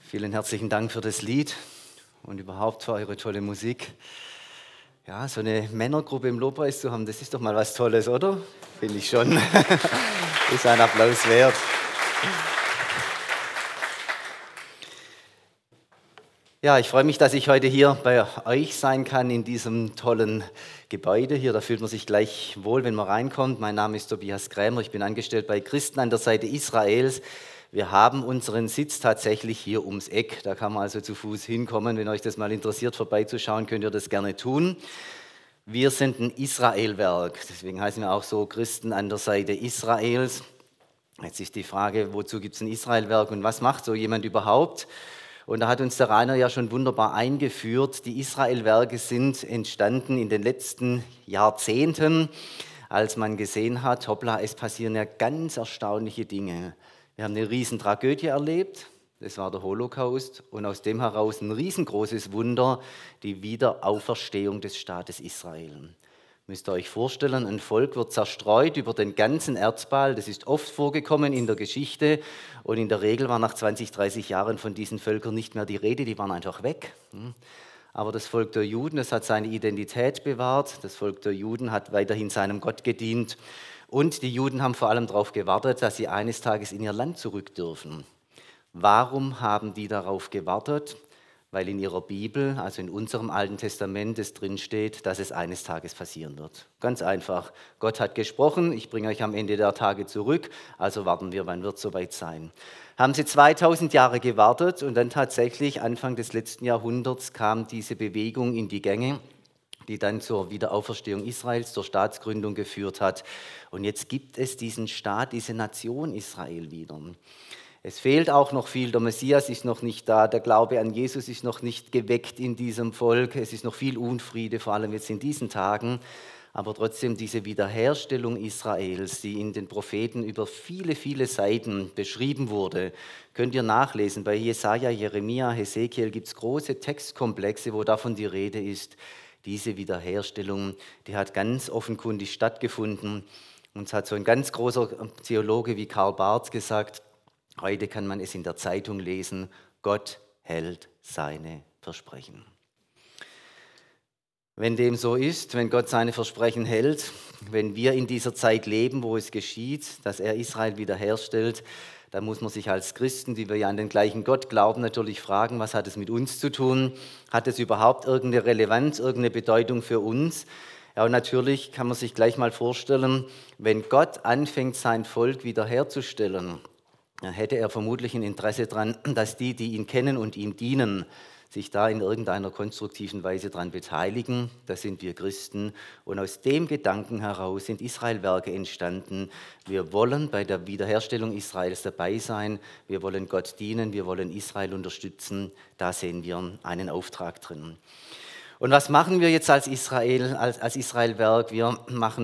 Vielen herzlichen Dank für das Lied und überhaupt für eure tolle Musik. Ja, so eine Männergruppe im Lobpreis zu haben, das ist doch mal was Tolles, oder? Finde ich schon. Ist ein Applaus wert. Ja, ich freue mich, dass ich heute hier bei euch sein kann in diesem tollen Gebäude hier. Da fühlt man sich gleich wohl, wenn man reinkommt. Mein Name ist Tobias Krämer, ich bin angestellt bei Christen an der Seite Israels. Wir haben unseren Sitz tatsächlich hier ums Eck. Da kann man also zu Fuß hinkommen. Wenn euch das mal interessiert, vorbeizuschauen, könnt ihr das gerne tun. Wir sind ein Israelwerk, deswegen heißen wir auch so Christen an der Seite Israels. Jetzt ist die Frage, wozu gibt es ein Israelwerk und was macht so jemand überhaupt? Und da hat uns der Rainer ja schon wunderbar eingeführt. Die Israelwerke sind entstanden in den letzten Jahrzehnten, als man gesehen hat, hoppla, es passieren ja ganz erstaunliche Dinge. Wir haben eine Riesentragödie erlebt, das war der Holocaust, und aus dem heraus ein riesengroßes Wunder, die Wiederauferstehung des Staates Israel. Müsst ihr euch vorstellen, ein Volk wird zerstreut über den ganzen Erdball, das ist oft vorgekommen in der Geschichte und in der Regel war nach 20, 30 Jahren von diesen Völkern nicht mehr die Rede, die waren einfach weg. Aber das Volk der Juden, das hat seine Identität bewahrt, das Volk der Juden hat weiterhin seinem Gott gedient und die Juden haben vor allem darauf gewartet, dass sie eines Tages in ihr Land zurück dürfen. Warum haben die darauf gewartet? Weil in ihrer Bibel, also in unserem Alten Testament, es drinsteht, dass es eines Tages passieren wird. Ganz einfach. Gott hat gesprochen, ich bringe euch am Ende der Tage zurück, also warten wir, wann wird es soweit sein. Haben sie 2000 Jahre gewartet und dann tatsächlich Anfang des letzten Jahrhunderts kam diese Bewegung in die Gänge, die dann zur Wiederauferstehung Israels, zur Staatsgründung geführt hat. Und jetzt gibt es diesen Staat, diese Nation Israel wieder. Es fehlt auch noch viel, der Messias ist noch nicht da, der Glaube an Jesus ist noch nicht geweckt in diesem Volk, es ist noch viel Unfriede, vor allem jetzt in diesen Tagen, aber trotzdem diese Wiederherstellung Israels, die in den Propheten über viele, viele Seiten beschrieben wurde, könnt ihr nachlesen. Bei Jesaja, Jeremia, Hesekiel gibt es große Textkomplexe, wo davon die Rede ist. Diese Wiederherstellung, die hat ganz offenkundig stattgefunden. Und es hat so ein ganz großer Theologe wie Karl Barth gesagt, heute kann man es in der Zeitung lesen, Gott hält seine Versprechen. Wenn dem so ist, wenn Gott seine Versprechen hält, wenn wir in dieser Zeit leben, wo es geschieht, dass er Israel wiederherstellt, dann muss man sich als Christen, die wir ja an den gleichen Gott glauben, natürlich fragen, was hat es mit uns zu tun? Hat es überhaupt irgendeine Relevanz, irgendeine Bedeutung für uns? Ja, und natürlich kann man sich gleich mal vorstellen, wenn Gott anfängt, sein Volk wiederherzustellen, dann hätte er vermutlich ein Interesse daran, dass die ihn kennen und ihm dienen, sich da in irgendeiner konstruktiven Weise daran beteiligen. Das sind wir Christen. Und aus dem Gedanken heraus sind Israelwerke entstanden. Wir wollen bei der Wiederherstellung Israels dabei sein. Wir wollen Gott dienen. Wir wollen Israel unterstützen. Da sehen wir einen Auftrag drin. Und was machen wir jetzt als Israelwerk? Wir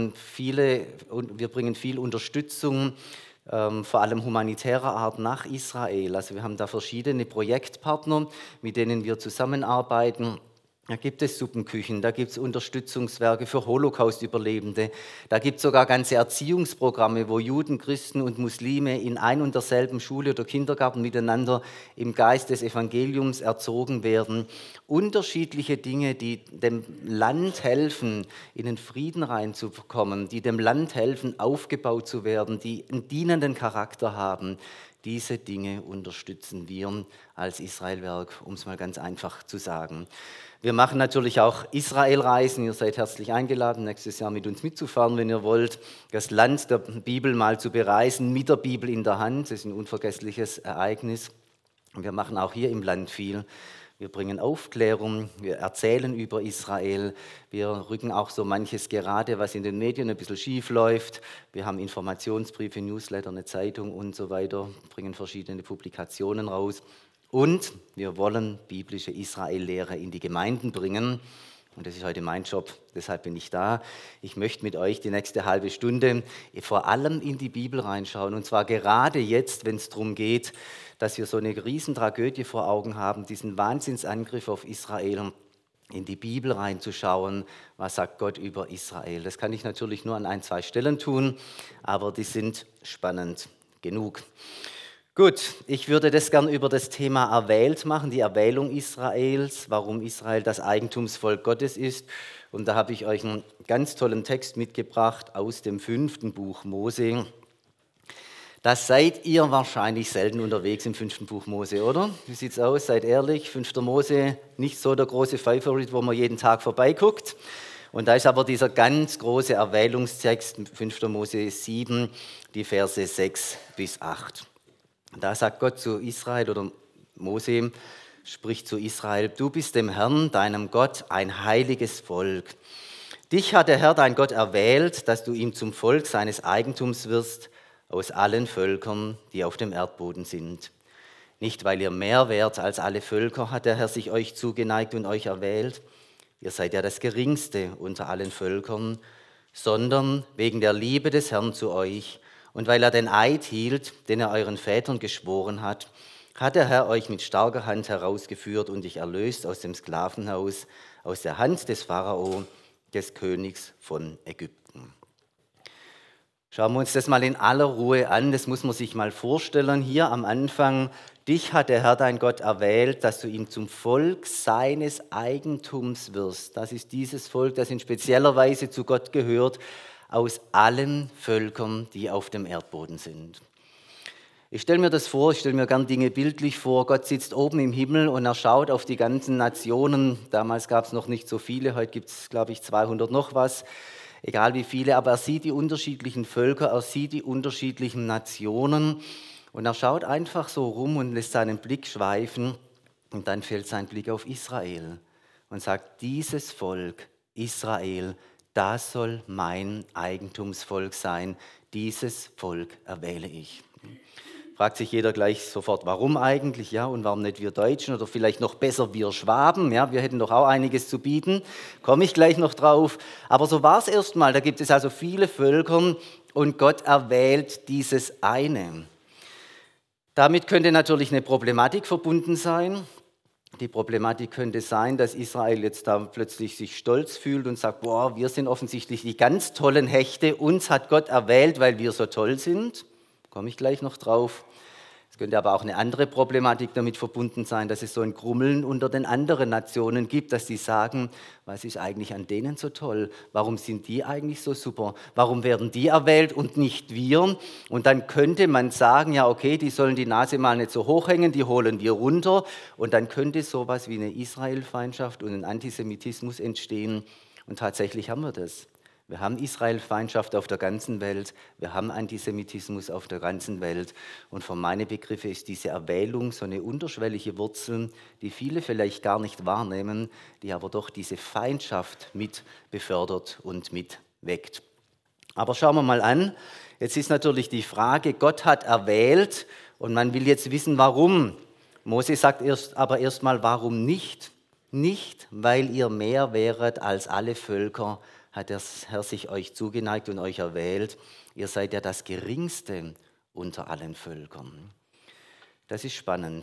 bringen viel Unterstützung, vor allem humanitärer Art nach Israel. Also wir haben da verschiedene Projektpartner, mit denen wir zusammenarbeiten. Da gibt es Suppenküchen, da gibt es Unterstützungswerke für Holocaust-Überlebende, da gibt es sogar ganze Erziehungsprogramme, wo Juden, Christen und Muslime in ein und derselben Schule oder Kindergarten miteinander im Geist des Evangeliums erzogen werden. Unterschiedliche Dinge, die dem Land helfen, in den Frieden reinzukommen, die dem Land helfen, aufgebaut zu werden, die einen dienenden Charakter haben. Diese Dinge unterstützen wir als Israelwerk, um es mal ganz einfach zu sagen. Wir machen natürlich auch Israelreisen. Ihr seid herzlich eingeladen, nächstes Jahr mit uns mitzufahren, wenn ihr wollt, das Land der Bibel mal zu bereisen, mit der Bibel in der Hand. Das ist ein unvergessliches Ereignis. Und wir machen auch hier im Land viel. Wir bringen Aufklärung, wir erzählen über Israel, wir rücken auch so manches gerade, was in den Medien ein bisschen schief läuft. Wir haben Informationsbriefe, Newsletter, eine Zeitung und so weiter, bringen verschiedene Publikationen raus. Und wir wollen biblische Israel-Lehre in die Gemeinden bringen. Und das ist heute mein Job, deshalb bin ich da. Ich möchte mit euch die nächste halbe Stunde vor allem in die Bibel reinschauen. Und zwar gerade jetzt, wenn es darum geht, dass wir so eine Riesentragödie vor Augen haben, diesen Wahnsinnsangriff auf Israel, in die Bibel reinzuschauen, was sagt Gott über Israel. Das kann ich natürlich nur an 1, 2 Stellen tun, aber die sind spannend genug. Gut, ich würde das gern über das Thema erwählt machen, die Erwählung Israels, warum Israel das Eigentumsvolk Gottes ist. Und da habe ich euch einen ganz tollen Text mitgebracht aus dem 5. Buch Mose. Da seid ihr wahrscheinlich selten unterwegs im 5. Buch Mose, oder? Wie sieht's aus? Seid ehrlich, 5. Mose, nicht so der große Favorit, wo man jeden Tag vorbeiguckt. Und da ist aber dieser ganz große Erwählungstext, 5. Mose 7, die Verse 6 bis 8. Da sagt Gott zu Israel, oder Mose spricht zu Israel: Du bist dem Herrn, deinem Gott, ein heiliges Volk. Dich hat der Herr, dein Gott, erwählt, dass du ihm zum Volk seines Eigentums wirst aus allen Völkern, die auf dem Erdboden sind. Nicht, weil ihr mehr wärt als alle Völker, hat der Herr sich euch zugeneigt und euch erwählt. Ihr seid ja das Geringste unter allen Völkern, sondern wegen der Liebe des Herrn zu euch. Und weil er den Eid hielt, den er euren Vätern geschworen hat, hat der Herr euch mit starker Hand herausgeführt und dich erlöst aus dem Sklavenhaus, aus der Hand des Pharao, des Königs von Ägypten. Schauen wir uns das mal in aller Ruhe an, das muss man sich mal vorstellen. Hier am Anfang: Dich hat der Herr dein Gott erwählt, dass du ihm zum Volk seines Eigentums wirst. Das ist dieses Volk, das in spezieller Weise zu Gott gehört, aus allen Völkern, die auf dem Erdboden sind. Ich stelle mir das vor, ich stelle mir gern Dinge bildlich vor. Gott sitzt oben im Himmel und er schaut auf die ganzen Nationen. Damals gab es noch nicht so viele, heute gibt es, glaube ich, 200 noch was. Egal wie viele, aber er sieht die unterschiedlichen Völker, er sieht die unterschiedlichen Nationen und er schaut einfach so rum und lässt seinen Blick schweifen und dann fällt sein Blick auf Israel und sagt: Dieses Volk, Israel, das soll mein Eigentumsvolk sein, dieses Volk erwähle ich. Fragt sich jeder gleich sofort, warum eigentlich? Ja, und warum nicht wir Deutschen oder vielleicht noch besser wir Schwaben? Ja, wir hätten doch auch einiges zu bieten. Komme ich gleich noch drauf. Aber so war es erstmal. Da gibt es also viele Völker und Gott erwählt dieses eine. Damit könnte natürlich eine Problematik verbunden sein. Die Problematik könnte sein, dass Israel jetzt da plötzlich sich stolz fühlt und sagt: Boah, wir sind offensichtlich die ganz tollen Hechte. Uns hat Gott erwählt, weil wir so toll sind. Komme ich gleich noch drauf. Es könnte aber auch eine andere Problematik damit verbunden sein, dass es so ein Grummeln unter den anderen Nationen gibt, dass die sagen: Was ist eigentlich an denen so toll? Warum sind die eigentlich so super? Warum werden die erwählt und nicht wir? Und dann könnte man sagen: Ja, okay, die sollen die Nase mal nicht so hochhängen, die holen wir runter. Und dann könnte sowas wie eine Israel-Feindschaft und ein Antisemitismus entstehen. Und tatsächlich haben wir das. Wir haben Israel-Feindschaft auf der ganzen Welt, wir haben Antisemitismus auf der ganzen Welt. Und für meine Begriffe ist diese Erwählung so eine unterschwellige Wurzel, die viele vielleicht gar nicht wahrnehmen, die aber doch diese Feindschaft mit befördert und mit weckt. Aber schauen wir mal an, jetzt ist natürlich die Frage: Gott hat erwählt und man will jetzt wissen, warum. Mose sagt aber erstmal, warum nicht? Nicht, weil ihr mehr wäret als alle Völker, hat der Herr sich euch zugeneigt und euch erwählt. Ihr seid ja das Geringste unter allen Völkern. Das ist spannend.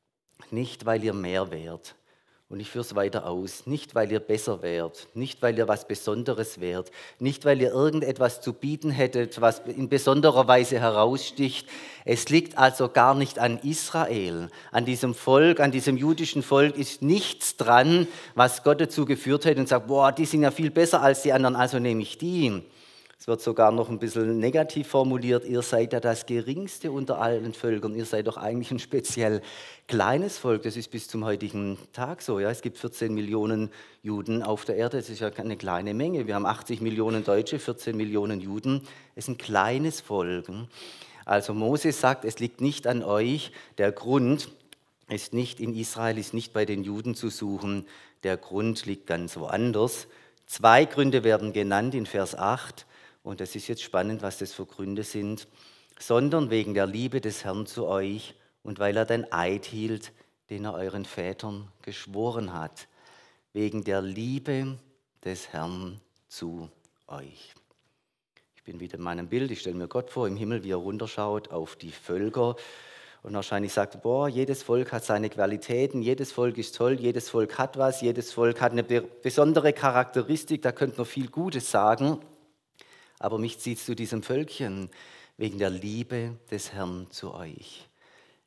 Nicht, weil ihr mehr wärt. Und ich führe es weiter aus. Nicht, weil ihr besser wärt. Nicht, weil ihr was Besonderes wärt. Nicht, weil ihr irgendetwas zu bieten hättet, was in besonderer Weise heraussticht. Es liegt also gar nicht an Israel. An diesem Volk, an diesem jüdischen Volk ist nichts dran, was Gott dazu geführt hätte und sagt: Boah, die sind ja viel besser als die anderen, also nehme ich die. Es wird sogar noch ein bisschen negativ formuliert: Ihr seid ja das Geringste unter allen Völkern. Ihr seid doch eigentlich ein speziell kleines Volk. Das ist bis zum heutigen Tag so. Ja? Es gibt 14 Millionen Juden auf der Erde. Das ist ja eine kleine Menge. Wir haben 80 Millionen Deutsche, 14 Millionen Juden. Es ist ein kleines Volk. Also Mose sagt, es liegt nicht an euch. Der Grund ist nicht in Israel, ist nicht bei den Juden zu suchen. Der Grund liegt ganz woanders. 2 Gründe werden genannt in Vers 8. Und es ist jetzt spannend, was das für Gründe sind. Sondern wegen der Liebe des Herrn zu euch und weil er den Eid hielt, den er euren Vätern geschworen hat. Wegen der Liebe des Herrn zu euch. Ich bin wieder in meinem Bild, ich stelle mir Gott vor im Himmel, wie er runterschaut auf die Völker und wahrscheinlich sagt: Boah, jedes Volk hat seine Qualitäten, jedes Volk ist toll, jedes Volk hat was, jedes Volk hat eine besondere Charakteristik, da könnte man viel Gutes sagen. Aber mich zieht es zu diesem Völkchen wegen der Liebe des Herrn zu euch.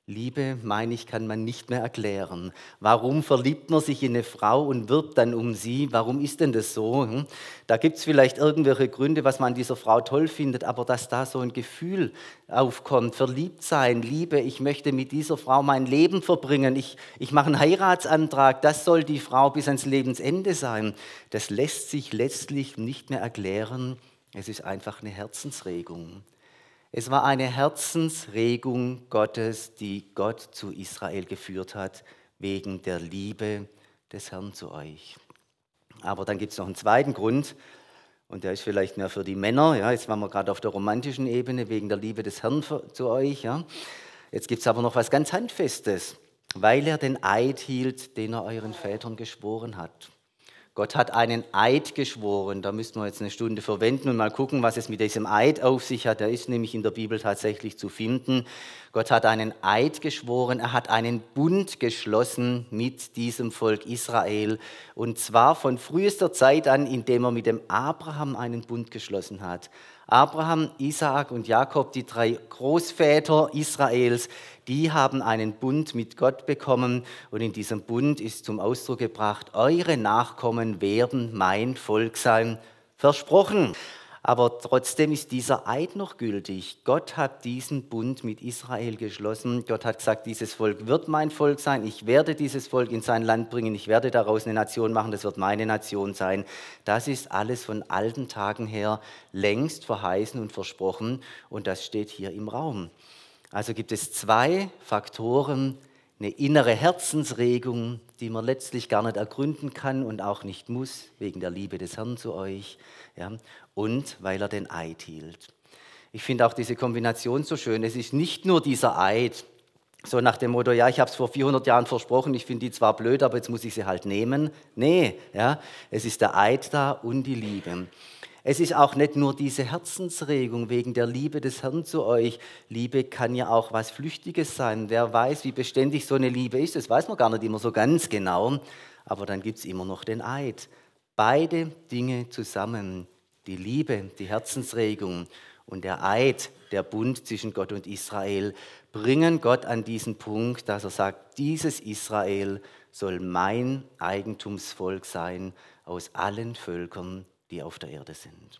Liebe, meine ich, kann man nicht mehr erklären. Warum verliebt man sich in eine Frau und wirbt dann um sie? Warum ist denn das so? Da gibt es vielleicht irgendwelche Gründe, was man an dieser Frau toll findet, aber dass da so ein Gefühl aufkommt, verliebt sein, Liebe, ich möchte mit dieser Frau mein Leben verbringen, ich mache einen Heiratsantrag, das soll die Frau bis ans Lebensende sein. Das lässt sich letztlich nicht mehr erklären. Es ist einfach eine Herzensregung. Es war eine Herzensregung Gottes, die Gott zu Israel geführt hat, wegen der Liebe des Herrn zu euch. Aber dann gibt es noch einen zweiten Grund, und der ist vielleicht mehr für die Männer. Ja, jetzt waren wir gerade auf der romantischen Ebene, wegen der Liebe des Herrn zu euch. Ja. Jetzt gibt es aber noch was ganz Handfestes, weil er den Eid hielt, den er euren Vätern geschworen hat. Gott hat einen Eid geschworen, da müssten wir jetzt eine Stunde verwenden und mal gucken, was es mit diesem Eid auf sich hat. Der ist nämlich in der Bibel tatsächlich zu finden. Gott hat einen Eid geschworen, er hat einen Bund geschlossen mit diesem Volk Israel. Und zwar von frühester Zeit an, indem er mit dem Abraham einen Bund geschlossen hat. Abraham, Isaak und Jakob, die 3 Großväter Israels, die haben einen Bund mit Gott bekommen und in diesem Bund ist zum Ausdruck gebracht, eure Nachkommen werden mein Volk sein, versprochen. Aber trotzdem ist dieser Eid noch gültig. Gott hat diesen Bund mit Israel geschlossen. Gott hat gesagt, dieses Volk wird mein Volk sein. Ich werde dieses Volk in sein Land bringen. Ich werde daraus eine Nation machen. Das wird meine Nation sein. Das ist alles von alten Tagen her längst verheißen und versprochen. Und das steht hier im Raum. Also gibt es 2 Faktoren, eine innere Herzensregung, die man letztlich gar nicht ergründen kann und auch nicht muss, wegen der Liebe des Herrn zu euch, ja, und weil er den Eid hielt. Ich finde auch diese Kombination so schön. Es ist nicht nur dieser Eid, so nach dem Motto, ja, ich habe es vor 400 Jahren versprochen, ich finde die zwar blöd, aber jetzt muss ich sie halt nehmen. Nee, ja, es ist der Eid da und die Liebe. Es ist auch nicht nur diese Herzensregung wegen der Liebe des Herrn zu euch. Liebe kann ja auch was Flüchtiges sein. Wer weiß, wie beständig so eine Liebe ist, das weiß man gar nicht immer so ganz genau. Aber dann gibt es immer noch den Eid. Beide Dinge zusammen, die Liebe, die Herzensregung und der Eid, der Bund zwischen Gott und Israel, bringen Gott an diesen Punkt, dass er sagt, dieses Israel soll mein Eigentumsvolk sein aus allen Völkern, die auf der Erde sind.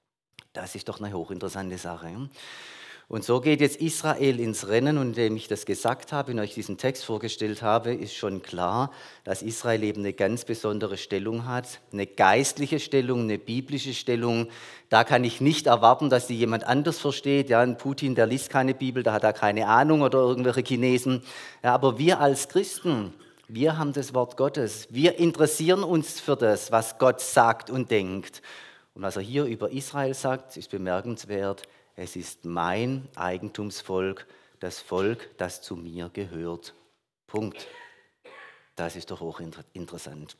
Das ist doch eine hochinteressante Sache. Und so geht jetzt Israel ins Rennen und indem ich das gesagt habe und euch diesen Text vorgestellt habe, ist schon klar, dass Israel eben eine ganz besondere Stellung hat, eine geistliche Stellung, eine biblische Stellung. Da kann ich nicht erwarten, dass die jemand anders versteht. Ja, ein Putin, der liest keine Bibel, der hat da keine Ahnung oder irgendwelche Chinesen. Ja, aber wir als Christen, wir haben das Wort Gottes. Wir interessieren uns für das, was Gott sagt und denkt. Und was er hier über Israel sagt, ist bemerkenswert. Es ist mein Eigentumsvolk, das Volk, das zu mir gehört. Punkt. Das ist doch hochinteressant.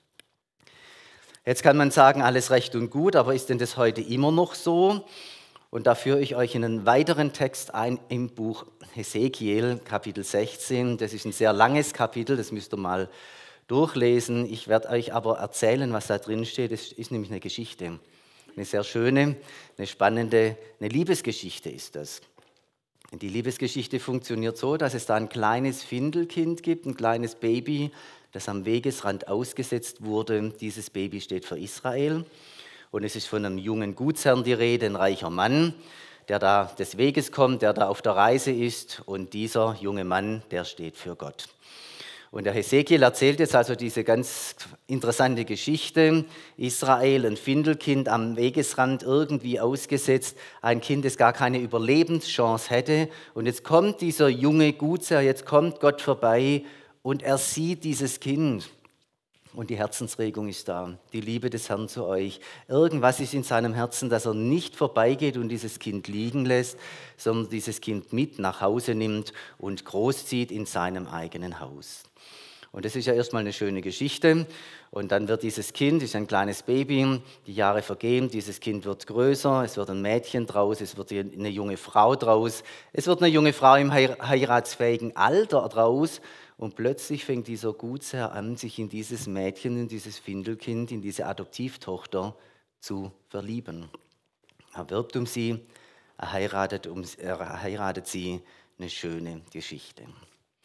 Jetzt kann man sagen, alles recht und gut, aber ist denn das heute immer noch so? Und da führe ich euch in einen weiteren Text ein im Buch Hesekiel, Kapitel 16. Das ist ein sehr langes Kapitel, das müsst ihr mal durchlesen. Ich werde euch aber erzählen, was da drin steht. Es ist nämlich eine Geschichte. Eine sehr schöne, eine spannende, eine Liebesgeschichte ist das. Und die Liebesgeschichte funktioniert so, dass es da ein kleines Findelkind gibt, ein kleines Baby, das am Wegesrand ausgesetzt wurde. Dieses Baby steht für Israel. Und es ist von einem jungen Gutsherrn die Rede, ein reicher Mann, der da des Weges kommt, der da auf der Reise ist. Und dieser junge Mann, der steht für Gott. Und der Hesekiel erzählt jetzt also diese ganz interessante Geschichte. Israel, ein Findelkind am Wegesrand irgendwie ausgesetzt, ein Kind, das gar keine Überlebenschance hätte. Und jetzt kommt dieser junge Gutsherr, jetzt kommt Gott vorbei und er sieht dieses Kind. Und die Herzensregung ist da, die Liebe des Herrn zu euch. Irgendwas ist in seinem Herzen, dass er nicht vorbeigeht und dieses Kind liegen lässt, sondern dieses Kind mit nach Hause nimmt und großzieht in seinem eigenen Haus. Und das ist ja erstmal eine schöne Geschichte. Und dann wird dieses Kind, ist ein kleines Baby, die Jahre vergehen, dieses Kind wird größer, es wird ein Mädchen draus, es wird eine junge Frau draus, es wird eine junge Frau im heiratsfähigen Alter draus. Und plötzlich fängt dieser Gutsherr an, sich in dieses Mädchen, in dieses Findelkind, in diese Adoptivtochter zu verlieben. Er wirbt um sie, er heiratet sie, eine schöne Geschichte.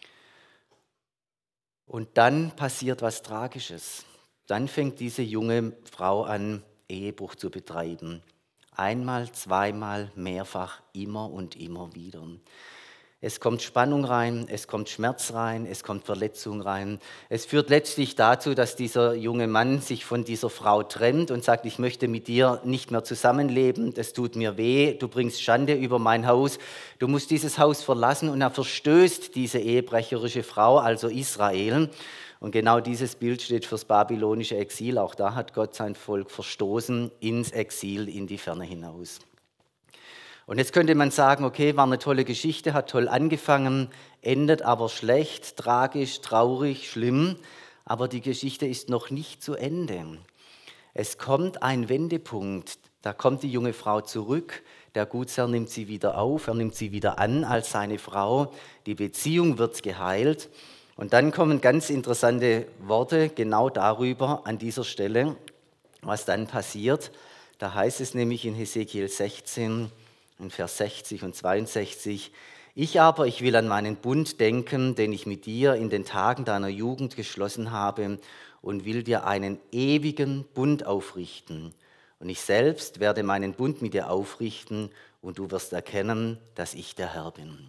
Und dann passiert was Tragisches. Dann fängt diese junge Frau an, Ehebruch zu betreiben. Einmal, zweimal, mehrfach, immer und immer wieder. Es kommt Spannung rein, es kommt Schmerz rein, es kommt Verletzung rein. Es führt letztlich dazu, dass dieser junge Mann sich von dieser Frau trennt und sagt, ich möchte mit dir nicht mehr zusammenleben, das tut mir weh, du bringst Schande über mein Haus, du musst dieses Haus verlassen, und er verstößt diese ehebrecherische Frau, also Israel. Und genau dieses Bild steht fürs babylonische Exil. Auch da hat Gott sein Volk verstoßen ins Exil, in die Ferne hinaus. Und jetzt könnte man sagen, okay, war eine tolle Geschichte, hat toll angefangen, endet aber schlecht, tragisch, traurig, schlimm. Aber die Geschichte ist noch nicht zu Ende. Es kommt ein Wendepunkt, da kommt die junge Frau zurück, der Gutsherr nimmt sie wieder auf, er nimmt sie wieder an als seine Frau, die Beziehung wird geheilt. Und dann kommen ganz interessante Worte genau darüber an dieser Stelle, was dann passiert. Da heißt es nämlich in Hesekiel 16, in Vers 60 und 62, ich will an meinen Bund denken, den ich mit dir in den Tagen deiner Jugend geschlossen habe, und will dir einen ewigen Bund aufrichten. Und ich selbst werde meinen Bund mit dir aufrichten, und du wirst erkennen, dass ich der Herr bin.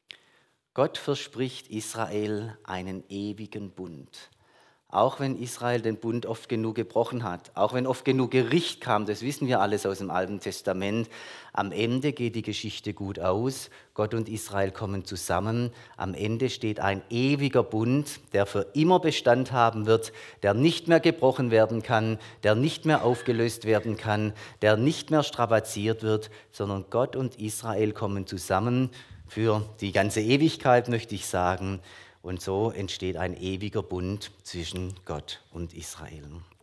Gott verspricht Israel einen ewigen Bund. Auch wenn Israel den Bund oft genug gebrochen hat, auch wenn oft genug Gericht kam, das wissen wir alles aus dem Alten Testament, am Ende geht die Geschichte gut aus, Gott und Israel kommen zusammen, am Ende steht ein ewiger Bund, der für immer Bestand haben wird, der nicht mehr gebrochen werden kann, der nicht mehr aufgelöst werden kann, der nicht mehr strapaziert wird, sondern Gott und Israel kommen zusammen für die ganze Ewigkeit, möchte ich sagen. Und so entsteht ein ewiger Bund zwischen Gott und Israel.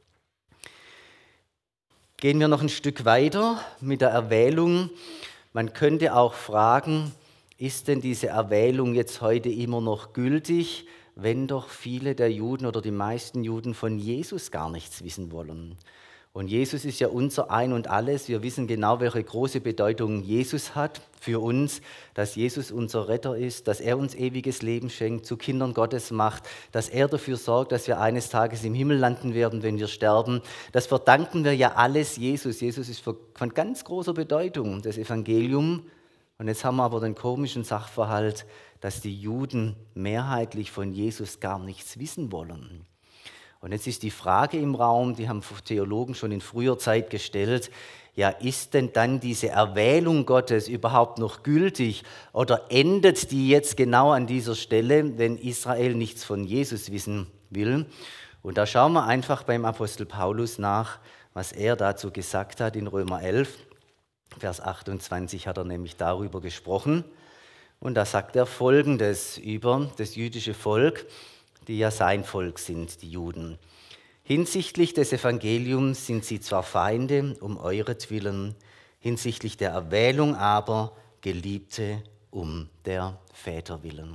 Gehen wir noch ein Stück weiter mit der Erwählung. Man könnte auch fragen, ist denn diese Erwählung jetzt heute immer noch gültig, wenn doch viele der Juden oder die meisten Juden von Jesus gar nichts wissen wollen? Und Jesus ist ja unser Ein und Alles. Wir wissen genau, welche große Bedeutung Jesus hat für uns, dass Jesus unser Retter ist, dass er uns ewiges Leben schenkt, zu Kindern Gottes macht, dass er dafür sorgt, dass wir eines Tages im Himmel landen werden, wenn wir sterben. Das verdanken wir ja alles Jesus. Jesus ist von ganz großer Bedeutung, das Evangelium. Und jetzt haben wir aber den komischen Sachverhalt, dass die Juden mehrheitlich von Jesus gar nichts wissen wollen. Und jetzt ist die Frage im Raum, die haben Theologen schon in früher Zeit gestellt, ja, ist denn dann diese Erwählung Gottes überhaupt noch gültig oder endet die jetzt genau an dieser Stelle, wenn Israel nichts von Jesus wissen will? Und da schauen wir einfach beim Apostel Paulus nach, was er dazu gesagt hat in Römer 11, Vers 28 hat er nämlich darüber gesprochen. Und da sagt er Folgendes über das jüdische Volk, die ja sein Volk sind, die Juden. Hinsichtlich des Evangeliums sind sie zwar Feinde um euretwillen, hinsichtlich der Erwählung aber Geliebte um der Väter willen.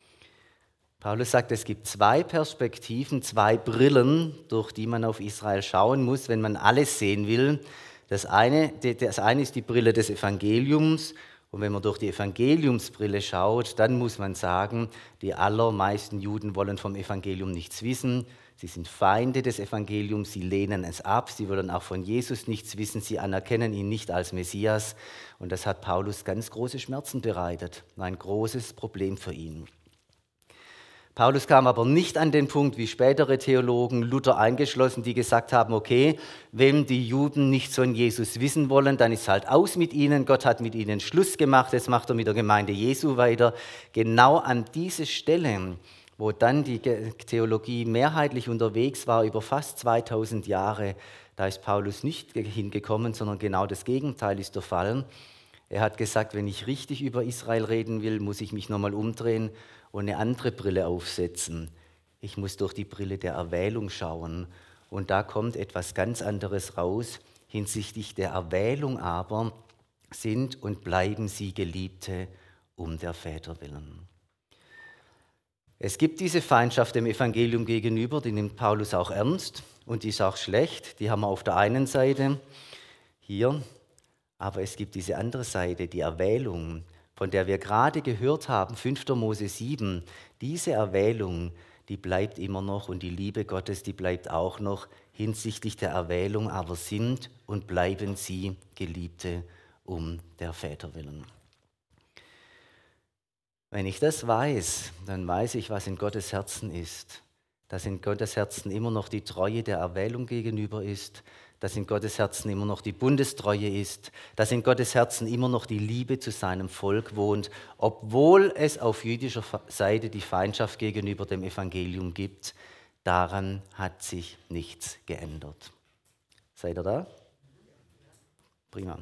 Paulus sagt, es gibt zwei Perspektiven, zwei Brillen, durch die man auf Israel schauen muss, wenn man alles sehen will. Das eine ist die Brille des Evangeliums. Und wenn man durch die Evangeliumsbrille schaut, dann muss man sagen, die allermeisten Juden wollen vom Evangelium nichts wissen. Sie sind Feinde des Evangeliums, sie lehnen es ab, sie wollen auch von Jesus nichts wissen, sie anerkennen ihn nicht als Messias. Und das hat Paulus ganz große Schmerzen bereitet, ein großes Problem für ihn. Paulus kam aber nicht an den Punkt, wie spätere Theologen, Luther eingeschlossen, die gesagt haben, okay, wenn die Juden nichts von Jesus wissen wollen, dann ist halt aus mit ihnen, Gott hat mit ihnen Schluss gemacht, jetzt macht er mit der Gemeinde Jesu weiter. Genau an diese Stelle, wo dann die Theologie mehrheitlich unterwegs war, über fast 2000 Jahre, da ist Paulus nicht hingekommen, sondern genau das Gegenteil ist der Fall. Er hat gesagt, wenn ich richtig über Israel reden will, muss ich mich nochmal umdrehen und eine andere Brille aufsetzen. Ich muss durch die Brille der Erwählung schauen. Und da kommt etwas ganz anderes raus. Hinsichtlich der Erwählung aber sind und bleiben sie Geliebte um der Väter willen. Es gibt diese Feindschaft dem Evangelium gegenüber, die nimmt Paulus auch ernst und die ist auch schlecht. Die haben wir auf der einen Seite hier, aber es gibt diese andere Seite, die Erwählung, von der wir gerade gehört haben, 5. Mose 7. Diese Erwählung, die bleibt immer noch und die Liebe Gottes, die bleibt auch noch hinsichtlich der Erwählung, aber sind und bleiben sie Geliebte um der Väter willen. Wenn ich das weiß, dann weiß ich, was in Gottes Herzen ist. Dass in Gottes Herzen immer noch die Treue der Erwählung gegenüber ist, dass in Gottes Herzen immer noch die Bundestreue ist, dass in Gottes Herzen immer noch die Liebe zu seinem Volk wohnt, obwohl es auf jüdischer Seite die Feindschaft gegenüber dem Evangelium gibt. Daran hat sich nichts geändert. Seid ihr da? Prima.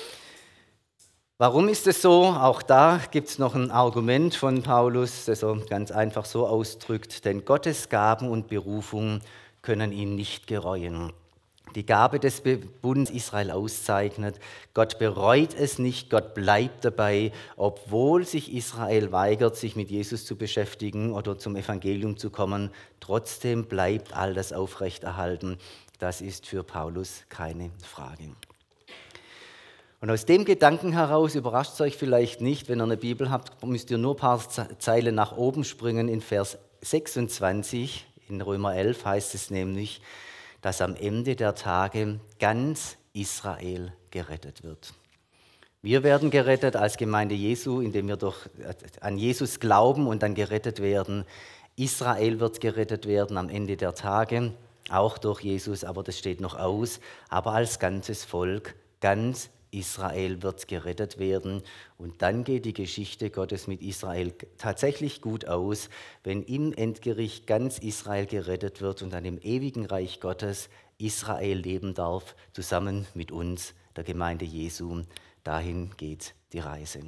Warum ist es so? Auch da gibt es noch ein Argument von Paulus, das er ganz einfach so ausdrückt. Denn Gottes Gaben und Berufung können ihn nicht gereuen. Die Gabe des Bundes Israel auszeichnet. Gott bereut es nicht, Gott bleibt dabei, obwohl sich Israel weigert, sich mit Jesus zu beschäftigen oder zum Evangelium zu kommen. Trotzdem bleibt all das aufrechterhalten. Das ist für Paulus keine Frage. Und aus dem Gedanken heraus überrascht es euch vielleicht nicht, wenn ihr eine Bibel habt, müsst ihr nur ein paar Zeilen nach oben springen. In Vers 26 in Römer 11 heißt es nämlich, dass am Ende der Tage ganz Israel gerettet wird. Wir werden gerettet als Gemeinde Jesu, indem wir an Jesus glauben und dann gerettet werden. Israel wird gerettet werden am Ende der Tage, auch durch Jesus, aber das steht noch aus. Aber als ganzes Volk, ganz Israel wird gerettet werden. Und dann geht die Geschichte Gottes mit Israel tatsächlich gut aus, wenn im Endgericht ganz Israel gerettet wird und dann im ewigen Reich Gottes Israel leben darf, zusammen mit uns, der Gemeinde Jesu. Dahin geht die Reise.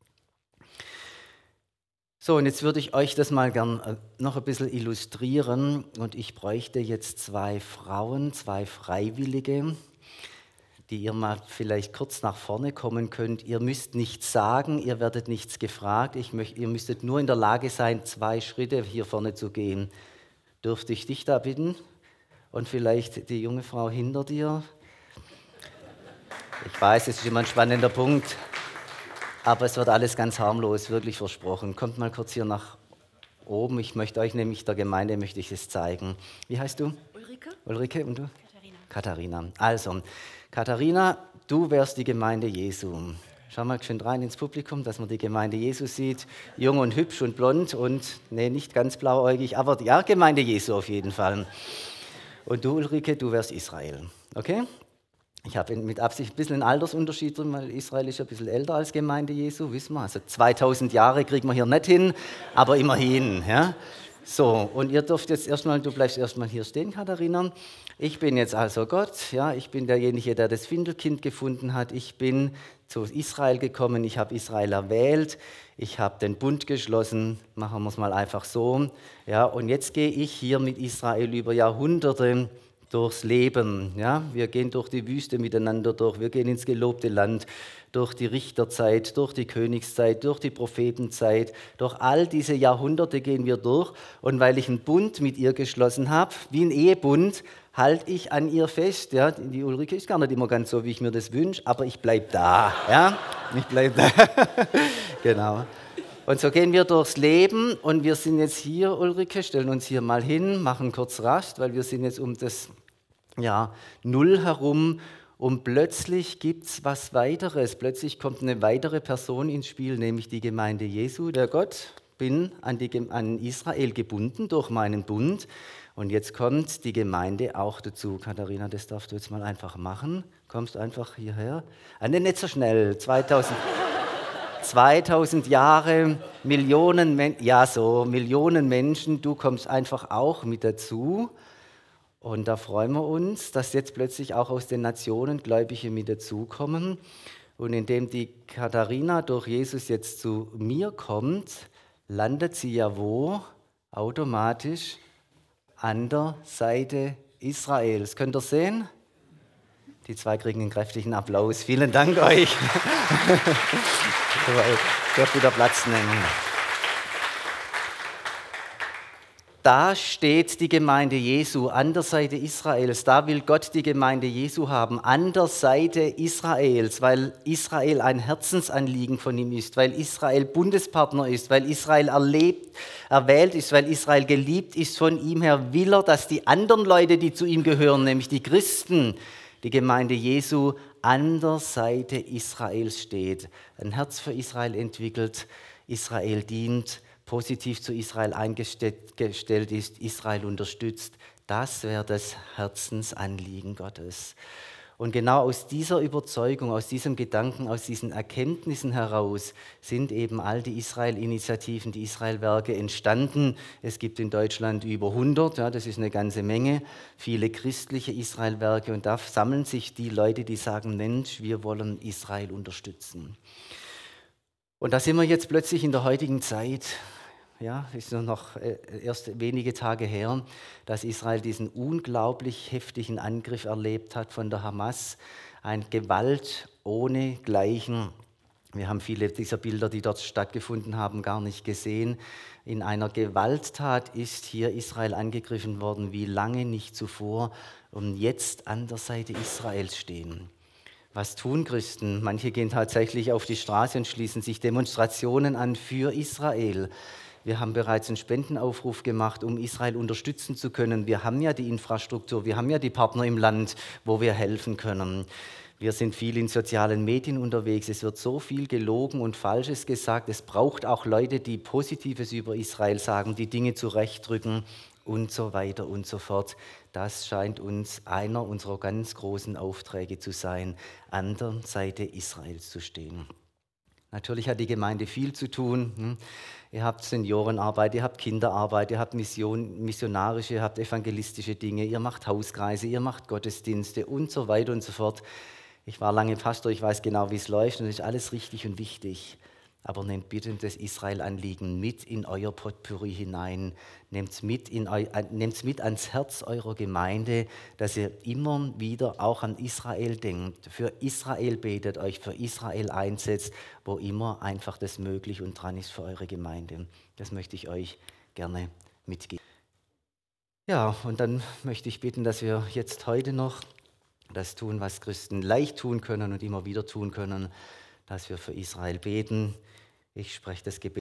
So, und jetzt würde ich euch das mal gern noch ein bisschen illustrieren. Und ich bräuchte jetzt 2 Frauen, 2 Freiwillige, die ihr mal vielleicht kurz nach vorne kommen könnt. Ihr müsst nichts sagen, ihr werdet nichts gefragt. Ihr müsstet nur in der Lage sein, 2 Schritte hier vorne zu gehen. Dürfte ich dich da bitten? Und vielleicht die junge Frau hinter dir. Ich weiß, es ist immer ein spannender Punkt, aber es wird alles ganz harmlos, wirklich versprochen. Kommt mal kurz hier nach oben. Ich möchte euch nämlich, der Gemeinde möchte ich es zeigen. Wie heißt du? Ulrike. Ulrike, und du? Katharina. Katharina. Also, Katharina, du wärst die Gemeinde Jesu. Schau mal schön rein ins Publikum, dass man die Gemeinde Jesu sieht. Jung und hübsch und blond und, nee, nicht ganz blauäugig, aber ja, Gemeinde Jesu auf jeden Fall. Und du, Ulrike, du wärst Israel. Okay? Ich habe mit Absicht ein bisschen einen Altersunterschied drin, weil Israel ist ja ein bisschen älter als Gemeinde Jesu, wissen wir. Also 2000 Jahre kriegen wir hier nicht hin, aber immerhin. Ja? So, und ihr dürft jetzt erstmal, du bleibst erstmal hier stehen, Katharina. Ich bin jetzt also Gott, ja, ich bin derjenige, der das Findelkind gefunden hat. Ich bin zu Israel gekommen, ich habe Israel erwählt, ich habe den Bund geschlossen, machen wir es mal einfach so. Ja, und jetzt gehe ich hier mit Israel über Jahrhunderte durchs Leben. Ja? Wir gehen durch die Wüste miteinander durch, wir gehen ins gelobte Land, durch die Richterzeit, durch die Königszeit, durch die Prophetenzeit, durch all diese Jahrhunderte gehen wir durch. Und weil ich einen Bund mit ihr geschlossen habe, wie ein Ehebund, halte ich an ihr fest. Ja? Die Ulrike ist gar nicht immer ganz so, wie ich mir das wünsche, aber ich bleibe da. Ja? Ich bleibe da. Genau. Und so gehen wir durchs Leben und wir sind jetzt hier, Ulrike, stellen uns hier mal hin, machen kurz Rast, weil wir sind jetzt um das Null herum und plötzlich gibt es was weiteres. Plötzlich kommt eine weitere Person ins Spiel, nämlich die Gemeinde Jesu. Der Gott, bin an Israel gebunden durch meinen Bund und jetzt kommt die Gemeinde auch dazu. Katharina, das darfst du jetzt mal einfach machen. Kommst einfach hierher. Nicht so schnell, 2000 Jahre, Millionen Menschen, du kommst einfach auch mit dazu. Und da freuen wir uns, dass jetzt plötzlich auch aus den Nationen Gläubige mit dazukommen. Und indem die Katharina durch Jesus jetzt zu mir kommt, landet sie ja wo? Automatisch an der Seite Israels. Könnt ihr sehen? Die 2 kriegen einen kräftigen Applaus. Vielen Dank euch. Ich darf wieder Platz nehmen. da steht die Gemeinde Jesu an der Seite Israels. Da will Gott die Gemeinde Jesu haben, an der Seite Israels, weil Israel ein Herzensanliegen von ihm ist, weil Israel Bundespartner ist, weil Israel erwählt ist, weil Israel geliebt ist von ihm her, will er, dass die anderen Leute, die zu ihm gehören, nämlich die Christen, die Gemeinde Jesu, an der Seite Israels steht, ein Herz für Israel entwickelt, Israel dient, positiv zu Israel eingestellt ist, Israel unterstützt. Das wäre das Herzensanliegen Gottes. Und genau aus dieser Überzeugung, aus diesem Gedanken, aus diesen Erkenntnissen heraus sind eben all die Israel-Initiativen, die Israel-Werke entstanden. Es gibt in Deutschland über 100, ja, das ist eine ganze Menge, viele christliche Israel-Werke. Und da sammeln sich die Leute, die sagen, Mensch, wir wollen Israel unterstützen. Und da sind wir jetzt plötzlich in der heutigen Zeit. Ja, ist nur noch erst wenige Tage her, dass Israel diesen unglaublich heftigen Angriff erlebt hat von der Hamas. Ein Gewalt ohnegleichen. Wir haben viele dieser Bilder, die dort stattgefunden haben, gar nicht gesehen. In einer Gewalttat ist hier Israel angegriffen worden, wie lange nicht zuvor, und jetzt an der Seite Israels stehen. Was tun Christen? Manche gehen tatsächlich auf die Straße und schließen sich Demonstrationen an für Israel. Wir haben bereits einen Spendenaufruf gemacht, um Israel unterstützen zu können. Wir haben ja die Infrastruktur, wir haben ja die Partner im Land, wo wir helfen können. Wir sind viel in sozialen Medien unterwegs. Es wird so viel gelogen und Falsches gesagt. Es braucht auch Leute, die Positives über Israel sagen, die Dinge zurechtrücken und so weiter und so fort. Das scheint uns einer unserer ganz großen Aufträge zu sein, an der Seite Israels zu stehen. Natürlich hat die Gemeinde viel zu tun. Ihr habt Seniorenarbeit, ihr habt Kinderarbeit, ihr habt missionarische, ihr habt evangelistische Dinge, ihr macht Hauskreise, ihr macht Gottesdienste und so weiter und so fort. Ich war lange Pastor, ich weiß genau, wie es läuft und es ist alles richtig und wichtig. Aber nehmt bitte das Israel-Anliegen mit in euer Potpourri hinein. Nehmt es mit ans Herz eurer Gemeinde, dass ihr immer wieder auch an Israel denkt, für Israel betet, euch für Israel einsetzt, wo immer einfach das möglich und dran ist für eure Gemeinde. Das möchte ich euch gerne mitgeben. Ja, und dann möchte ich bitten, dass wir jetzt heute noch das tun, was Christen leicht tun können und immer wieder tun können, dass wir für Israel beten. Ich spreche das Gebet.